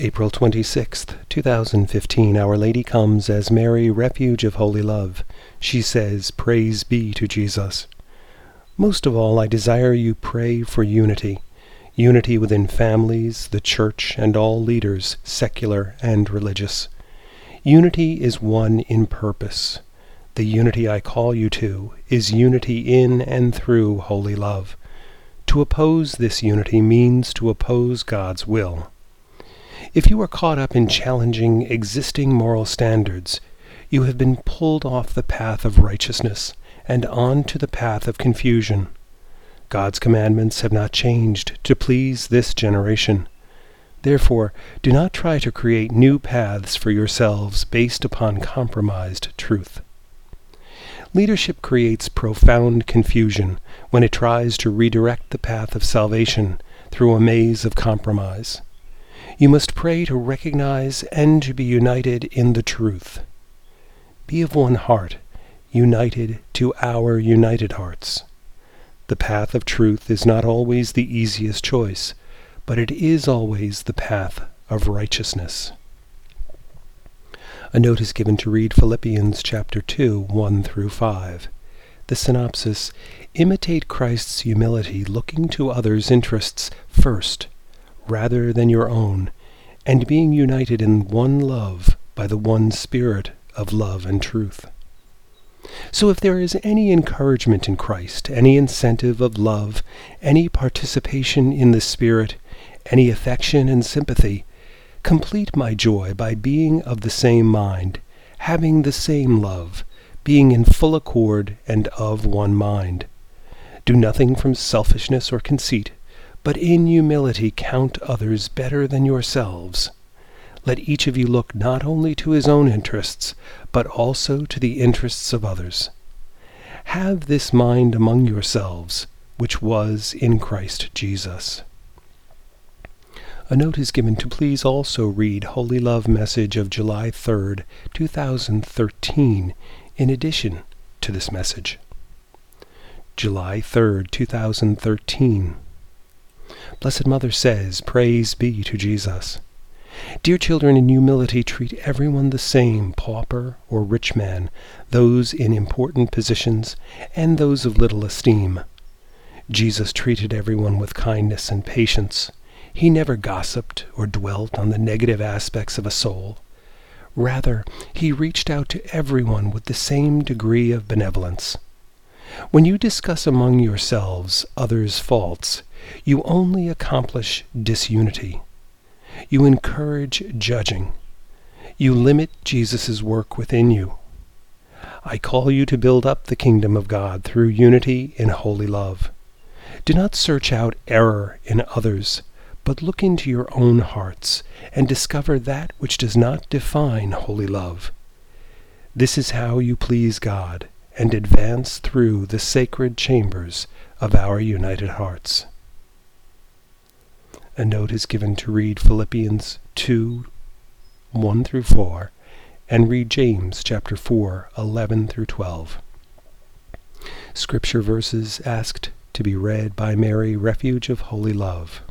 April 26th, 2015, Our Lady comes as Mary, refuge of holy love. She says, "Praise be to Jesus." Most of all, I desire you pray for unity. Unity within families, the church, and all leaders, secular and religious. Unity is one in purpose. The unity I call you to is unity in and through holy love. To oppose this unity means to oppose God's will. If you are caught up in challenging existing moral standards, you have been pulled off the path of righteousness and onto the path of confusion. God's commandments have not changed to please this generation. Therefore, do not try to create new paths for yourselves based upon compromised truth. Leadership creates profound confusion when it tries to redirect the path of salvation through a maze of compromise. You must pray to recognize and to be united in the truth. Be of one heart, united to our united hearts. The path of truth is not always the easiest choice, but it is always the path of righteousness. A note is given to read Philippians chapter 2, 1 through 5. The synopsis: imitate Christ's humility, looking to others' interests first, rather than your own, and being united in one love by the one Spirit of love and truth. So if there is any encouragement in Christ, any incentive of love, any participation in the Spirit, any affection and sympathy, complete my joy by being of the same mind, having the same love, being in full accord and of one mind. Do nothing from selfishness or conceit, but in humility count others better than yourselves. Let each of you look not only to his own interests, but also to the interests of others. Have this mind among yourselves, which was in Christ Jesus. A note is given to please also read Holy Love Message of July 3rd, 2013, in addition to this message. July 3rd, 2013. Blessed Mother says, "Praise be to Jesus." Dear children, in humility treat everyone the same, pauper or rich man, those in important positions, and those of little esteem. Jesus treated everyone with kindness and patience. He never gossiped or dwelt on the negative aspects of a soul. Rather, he reached out to everyone with the same degree of benevolence. When you discuss among yourselves others' faults, you only accomplish disunity. You encourage judging. You limit Jesus' work within you. I call you to build up the kingdom of God through unity in holy love. Do not search out error in others, but look into your own hearts and discover that which does not define holy love. This is how you please God and advance through the sacred chambers of our united hearts. A note is given to read Philippians 2, 1 through 4, and read James chapter 4, 11 through 12. Scripture verses asked to be read by Mary, refuge of holy love.